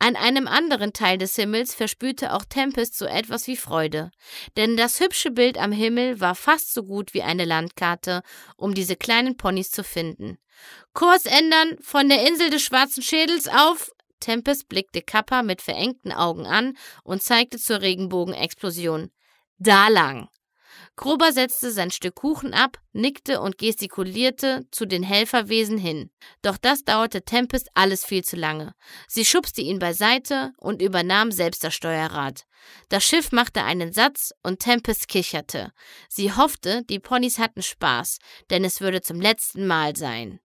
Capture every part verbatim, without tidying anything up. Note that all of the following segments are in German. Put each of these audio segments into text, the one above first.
An einem anderen Teil des Himmels verspürte auch Tempest so etwas wie Freude. Denn das hübsche Bild am Himmel war fast so gut wie eine Landkarte, um diese kleinen Ponys zu finden. »Kurs ändern, von der Insel des schwarzen Schädels auf...« Tempest blickte Kappa mit verengten Augen an und zeigte zur Regenbogenexplosion. »Da lang!« Grober setzte sein Stück Kuchen ab, nickte und gestikulierte zu den Helferwesen hin. Doch das dauerte Tempest alles viel zu lange. Sie schubste ihn beiseite und übernahm selbst das Steuerrad. Das Schiff machte einen Satz und Tempest kicherte. Sie hoffte, die Ponys hatten Spaß, denn es würde zum letzten Mal sein.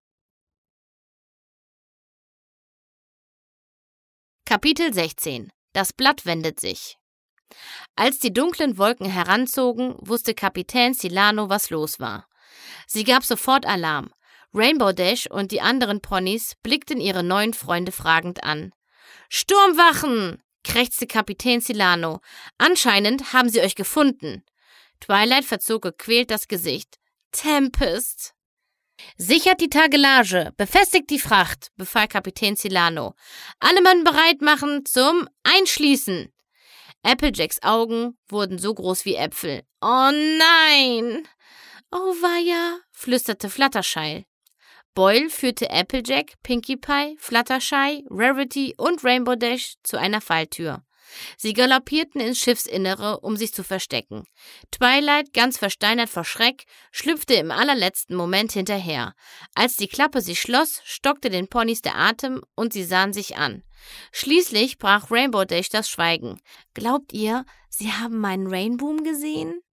Kapitel sechzehn. Das Blatt wendet sich. Als die dunklen Wolken heranzogen, wusste Kapitän Celaeno, was los war. Sie gab sofort Alarm. Rainbow Dash und die anderen Ponys blickten ihre neuen Freunde fragend an. »Sturmwachen!« krächzte Kapitän Celaeno. »Anscheinend haben sie euch gefunden.« Twilight verzog gequält das Gesicht. »Tempest!« »Sichert die Tagelage, befestigt die Fracht«, befahl Kapitän Celaeno. »Alle Mann bereit machen zum Einschließen!« Applejacks Augen wurden so groß wie Äpfel. »Oh nein!« »Oh weia«, flüsterte Fluttershy. Boyle führte Applejack, Pinkie Pie, Fluttershy, Rarity und Rainbow Dash zu einer Falltür. Sie galoppierten ins Schiffsinnere, um sich zu verstecken. Twilight, ganz versteinert vor Schreck, schlüpfte im allerletzten Moment hinterher. Als die Klappe sich schloss, stockte den Ponys der Atem und sie sahen sich an. Schließlich brach Rainbow Dash das Schweigen. »Glaubt ihr, sie haben meinen Rainboom gesehen?«